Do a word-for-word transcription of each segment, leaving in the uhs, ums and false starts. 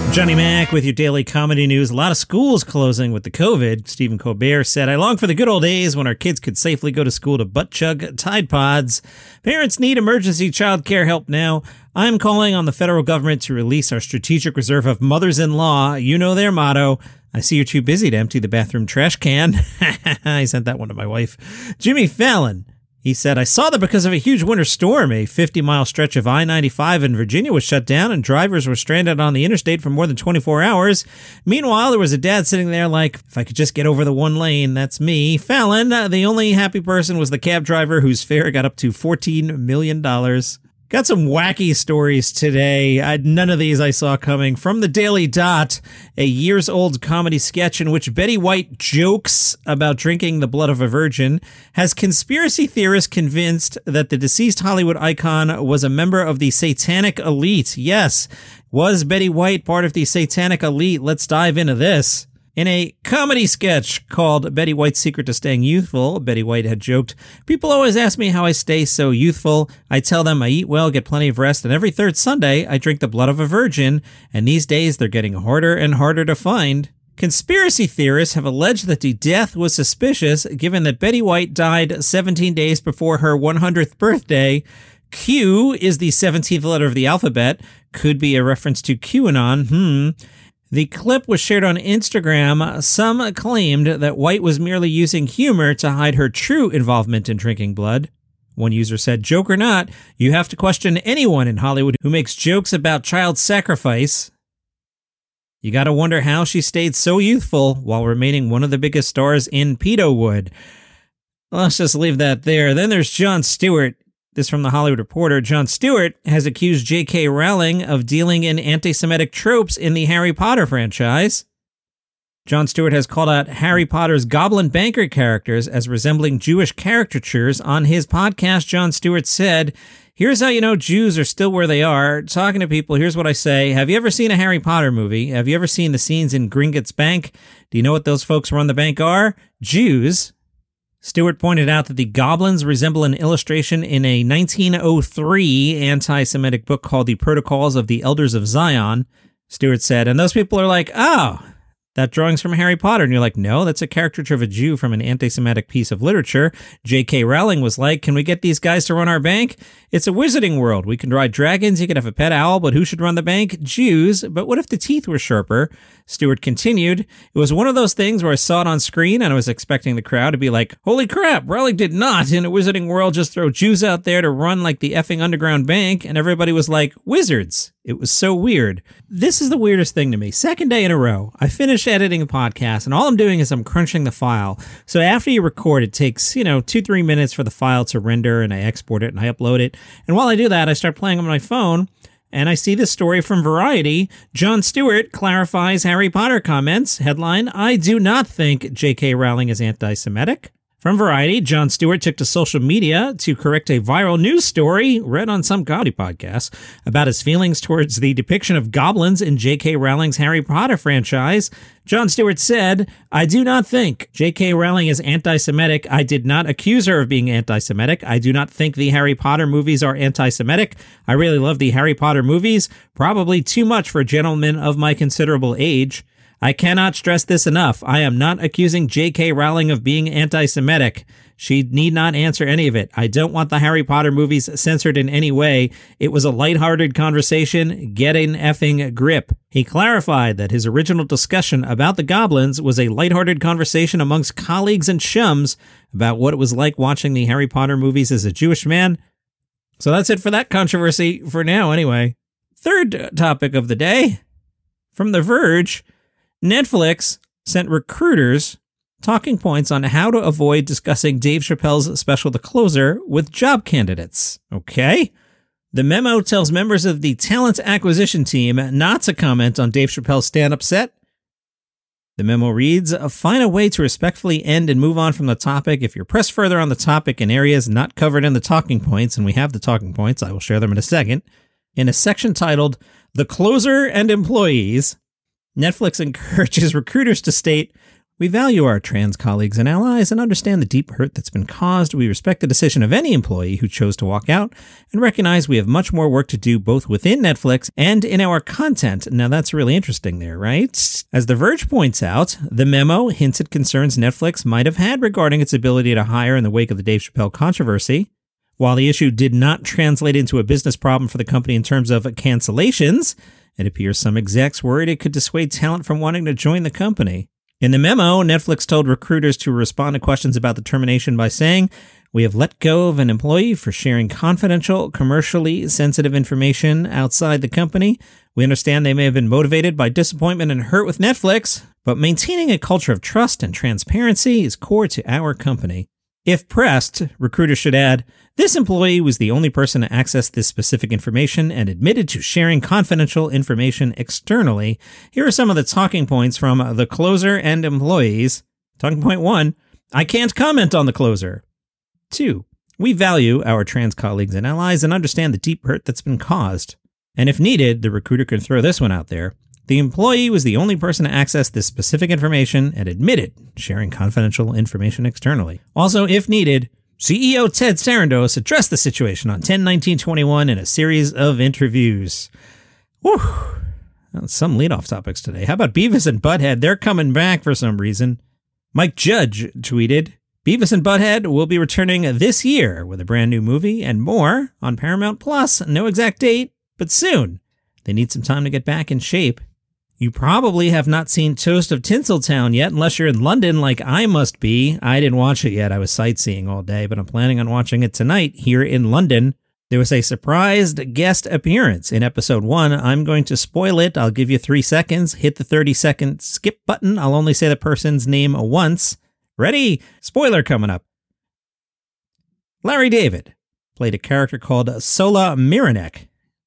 Johnny Mac with your daily comedy news. A lot of schools closing with the COVID. Stephen Colbert said, I long for the good old days when our kids could safely go to school to butt chug Tide Pods. Parents need emergency child care help now. I'm calling on the federal government to release our strategic reserve of mothers-in-law. You know their motto. I see you're too busy to empty the bathroom trash can. I sent that one to my wife. Jimmy Fallon. He said, I saw that because of a huge winter storm, a fifty-mile stretch of I ninety-five in Virginia was shut down and drivers were stranded on the interstate for more than twenty-four hours. Meanwhile, there was a dad sitting there like, if I could just get over the one lane, that's me. Fallon, uh, the only happy person was the cab driver whose fare got up to fourteen million dollars. Got some wacky stories today. I, none of these I saw coming. From the Daily Dot, a years-old comedy sketch in which Betty White jokes about drinking the blood of a virgin has conspiracy theorists convinced that the deceased Hollywood icon was a member of the satanic elite. Yes, was Betty White part of the satanic elite? Let's dive into this. In a comedy sketch called Betty White's Secret to Staying Youthful, Betty White had joked, people always ask me how I stay so youthful. I tell them I eat well, get plenty of rest, and every third Sunday I drink the blood of a virgin, and these days they're getting harder and harder to find. Conspiracy theorists have alleged that the death was suspicious given that Betty White died seventeen days before her one hundredth birthday. Q is the seventeenth letter of the alphabet. Could be a reference to QAnon. Hmm. The clip was shared on Instagram. Some claimed that White was merely using humor to hide her true involvement in drinking blood. One user said, joke or not, you have to question anyone in Hollywood who makes jokes about child sacrifice. You gotta wonder how she stayed so youthful while remaining one of the biggest stars in Pedowood. Let's just leave that there. Then there's Jon Stewart. This from The Hollywood Reporter. Jon Stewart has accused J K. Rowling of dealing in anti-Semitic tropes in the Harry Potter franchise. Jon Stewart has called out Harry Potter's goblin banker characters as resembling Jewish caricatures. On his podcast, Jon Stewart said, here's how you know Jews are still where they are. Talking to people, here's what I say. Have you ever seen a Harry Potter movie? Have you ever seen the scenes in Gringotts Bank? Do you know what those folks who run the bank are? Jews. Stewart pointed out that the goblins resemble an illustration in a nineteen oh three anti-Semitic book called The Protocols of the Elders of Zion. Stewart said, and those people are like, oh, that drawing's from Harry Potter. And you're like, no, that's a caricature of a Jew from an anti-Semitic piece of literature. J K. Rowling was like, can we get these guys to run our bank? It's a wizarding world. We can ride dragons. You could have a pet owl, but who should run the bank? Jews. But what if the teeth were sharper? Stewart continued, it was one of those things where I saw it on screen and I was expecting the crowd to be like, holy crap, Rowling did not in a wizarding world just throw Jews out there to run like the effing underground bank. And everybody was like, wizards. It was so weird. This is the weirdest thing to me. Second day in a row, I finished editing the podcast and all I'm doing is I'm crunching the file. So after you record, it takes, you know, two, three minutes for the file to render and I export it and I upload it. And while I do that, I start playing on my phone. And I see this story from Variety. Jon Stewart clarifies Harry Potter comments. Headline, I do not think J K. Rowling is anti-Semitic. From Variety, Jon Stewart took to social media to correct a viral news story read on some comedy podcast about his feelings towards the depiction of goblins in J K. Rowling's Harry Potter franchise. Jon Stewart said, I do not think J K. Rowling is anti-Semitic. I did not accuse her of being anti-Semitic. I do not think the Harry Potter movies are anti-Semitic. I really love the Harry Potter movies, probably too much for a gentleman of my considerable age. I cannot stress this enough. I am not accusing J K. Rowling of being anti-Semitic. She need not answer any of it. I don't want the Harry Potter movies censored in any way. It was a lighthearted conversation. Get an effing grip. He clarified that his original discussion about the goblins was a lighthearted conversation amongst colleagues and chums about what it was like watching the Harry Potter movies as a Jewish man. So that's it for that controversy for now, anyway. Third topic of the day. From The Verge, Netflix sent recruiters talking points on how to avoid discussing Dave Chappelle's special The Closer with job candidates. Okay? The memo tells members of the talent acquisition team not to comment on Dave Chappelle's stand-up set. The memo reads, find a way to respectfully end and move on from the topic. If you're pressed further on the topic in areas not covered in the talking points, and we have the talking points, I will share them in a second, in a section titled The Closer and Employees, Netflix encourages recruiters to state We value our trans colleagues and allies and understand the deep hurt that's been caused. We respect the decision of any employee who chose to walk out and recognize we have much more work to do both within Netflix and in our content. Now that's really interesting there, right? As The Verge points out, the memo hints at concerns Netflix might have had regarding its ability to hire in the wake of the Dave Chappelle controversy. While the issue did not translate into a business problem for the company in terms of cancellations, it appears some execs worried it could dissuade talent from wanting to join the company. In the memo, Netflix told recruiters to respond to questions about the termination by saying, "We have let go of an employee for sharing confidential, commercially sensitive information outside the company. We understand they may have been motivated by disappointment and hurt with Netflix, but maintaining a culture of trust and transparency is core to our company." If pressed, recruiters should add, "This employee was the only person to access this specific information and admitted to sharing confidential information externally. Here are some of the talking points from the closer and employees. Talking point one, I can't comment on the closer. Two, we value our trans colleagues and allies and understand the deep hurt that's been caused." And if needed, the recruiter could throw this one out there. The employee was the only person to access this specific information and admitted sharing confidential information externally. Also, if needed, C E O Ted Sarandos addressed the situation on ten nineteen twenty-one in a series of interviews. Whew. Some lead-off topics today. How about Beavis and Butthead? They're coming back for some reason. Mike Judge tweeted, "Beavis and Butthead will be returning this year with a brand new movie and more on Paramount Plus. No exact date, but soon. They need some time to get back in shape." You probably have not seen Toast of Tinseltown yet, unless you're in London like I must be. I didn't watch it yet. I was sightseeing all day, but I'm planning on watching it tonight here in London. There was a surprised guest appearance in episode one. I'm going to spoil it. I'll give you three seconds. Hit the thirty second skip button. I'll only say the person's name once. Ready? Spoiler coming up. Larry David played a character called Sola Miranek.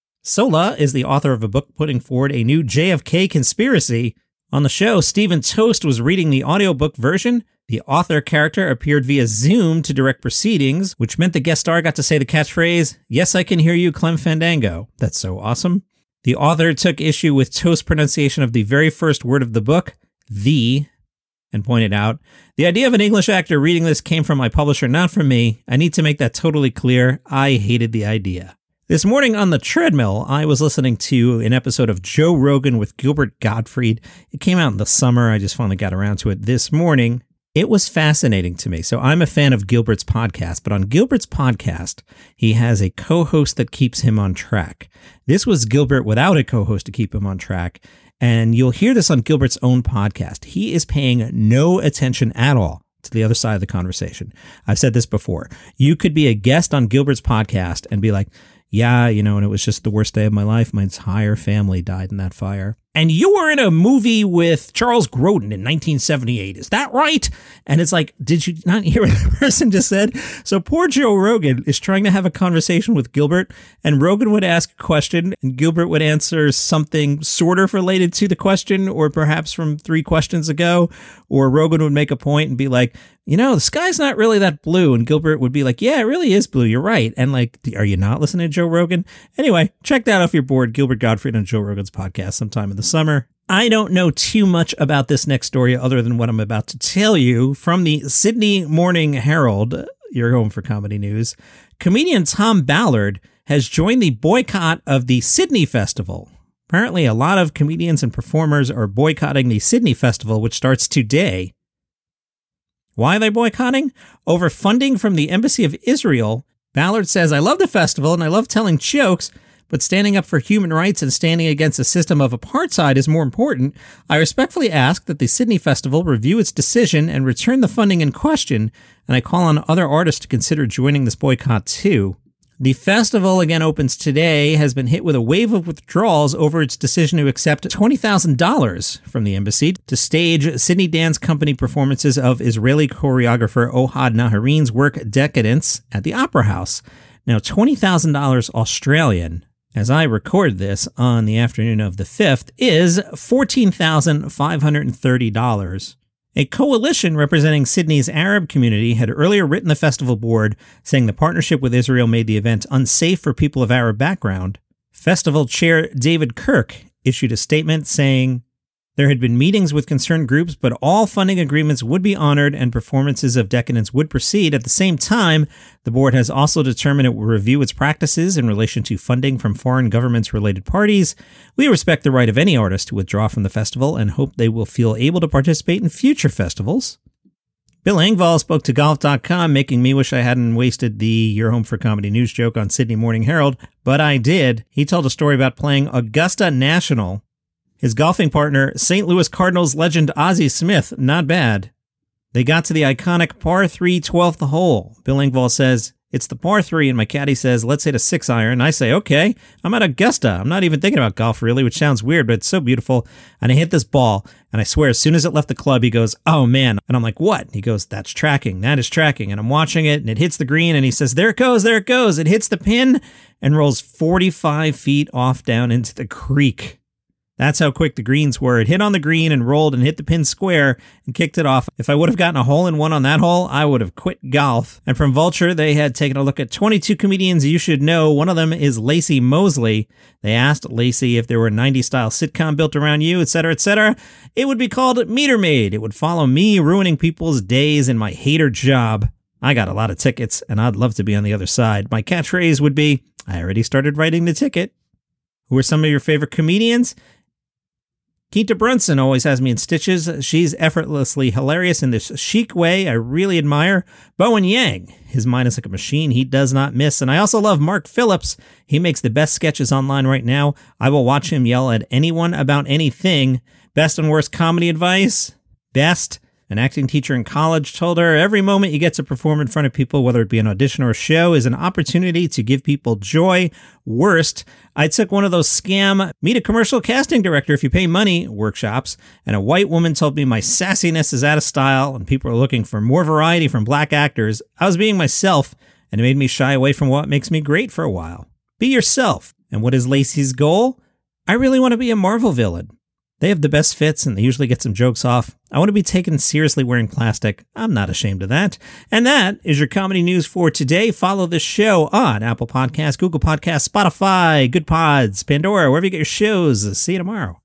Sola is the author of a book putting forward a new J F K conspiracy. On the show, Stephen Toast was reading the audiobook version. The author character appeared via Zoom to direct proceedings, which meant the guest star got to say the catchphrase, "Yes, I can hear you, Clem Fandango." That's so awesome. The author took issue with Toast's pronunciation of the very first word of the book, "the," and pointed out, "The idea of an English actor reading this came from my publisher, not from me. I need to make that totally clear. I hated the idea." This morning on the treadmill, I was listening to an episode of Joe Rogan with Gilbert Gottfried. It came out in the summer. I just finally got around to it this morning. It was fascinating to me. So I'm a fan of Gilbert's podcast, but on Gilbert's podcast, he has a co-host that keeps him on track. This was Gilbert without a co-host to keep him on track. And you'll hear this on Gilbert's own podcast. He is paying no attention at all to the other side of the conversation. I've said this before. You could be a guest on Gilbert's podcast and be like, "Yeah, you know, and it was just the worst day of my life. My entire family died in that fire. And you were in a movie with Charles Grodin in nineteen seventy-eight. Is that right?" And it's like, did you not hear what the person just said? So poor Joe Rogan is trying to have a conversation with Gilbert, and Rogan would ask a question, and Gilbert would answer something sort of related to the question, or perhaps from three questions ago, or Rogan would make a point and be like, "You know, the sky's not really that blue." And Gilbert would be like, "Yeah, it really is blue. You're right." And like, are you not listening to Joe Rogan? Anyway, check that out if you're bored. Gilbert Gottfried on Joe Rogan's podcast sometime in the summer. I don't know too much about this next story other than what I'm about to tell you from the Sydney Morning Herald. Your home for comedy news. Comedian Tom Ballard has joined the boycott of the Sydney Festival. Apparently, a lot of comedians and performers are boycotting the Sydney Festival, which starts today. Why are they boycotting? Over funding from the Embassy of Israel. Ballard says, "I love the festival and I love telling jokes, but standing up for human rights and standing against a system of apartheid is more important. I respectfully ask that the Sydney Festival review its decision and return the funding in question, and I call on other artists to consider joining this boycott too." The festival, again opens today, has been hit with a wave of withdrawals over its decision to accept twenty thousand dollars from the embassy to stage Sydney Dance Company performances of Israeli choreographer Ohad Naharin's work Decadence at the Opera House. Now, twenty thousand dollars Australian, as I record this on the afternoon of the fifth, is fourteen thousand five hundred thirty dollars. A coalition representing Sydney's Arab community had earlier written the festival board, saying the partnership with Israel made the event unsafe for people of Arab background. Festival chair David Kirk issued a statement saying, There had been meetings with concerned groups, but all funding agreements would be honored and performances of Decadence would proceed. At the same time, the board has also determined it will review its practices in relation to funding from foreign governments related parties. We respect the right of any artist to withdraw from the festival and hope they will feel able to participate in future festivals. Bill Engvall spoke to golf dot com, making me wish I hadn't wasted the Your Home for Comedy news joke on Sydney Morning Herald, but I did. He told a story about playing Augusta National. His golfing partner, Saint Louis Cardinals legend Ozzie Smith, not bad. They got to the iconic par three twelfth hole. Bill Engvall says, it's the par three, and my caddy says, let's hit a six iron. I say, okay, I'm at Augusta. I'm not even thinking about golf really, which sounds weird, but it's so beautiful. And I hit this ball, and I swear as soon as it left the club, he goes, oh man. And I'm like, what? He goes, that's tracking. That is tracking. And I'm watching it, and it hits the green, and he says, there it goes, there it goes. It hits the pin and rolls forty-five feet off down into the creek. That's how quick the greens were. It hit on the green and rolled and hit the pin square and kicked it off. If I would have gotten a hole in one on that hole, I would have quit golf. And from Vulture, they had taken a look at twenty-two comedians you should know. One of them is Lacey Mosley. They asked Lacey if there were a nineties-style sitcom built around you, et cetera, et cetera. It would be called Meter Maid. It would follow me ruining people's days in my hater job. I got a lot of tickets, and I'd love to be on the other side. My catchphrase would be, I already started writing the ticket. Who are some of your favorite comedians? Keita Brunson always has me in stitches. She's effortlessly hilarious in this chic way I really admire. Bowen Yang, his mind is like a machine. He does not miss. And I also love Mark Phillips. He makes the best sketches online right now. I will watch him yell at anyone about anything. Best and worst comedy advice? Best. An acting teacher in college told her, every moment you get to perform in front of people, whether it be an audition or a show, is an opportunity to give people joy. Worst, I took one of those scam, meet a commercial casting director if you pay money workshops, and a white woman told me my sassiness is out of style and people are looking for more variety from black actors. I was being myself, and it made me shy away from what makes me great for a while. Be yourself. And what is Lacey's goal? I really want to be a Marvel villain. They have the best fits, and they usually get some jokes off. I want to be taken seriously wearing plastic. I'm not ashamed of that. And that is your comedy news for today. Follow this show on Apple Podcasts, Google Podcasts, Spotify, Good Pods, Pandora, wherever you get your shows. See you tomorrow.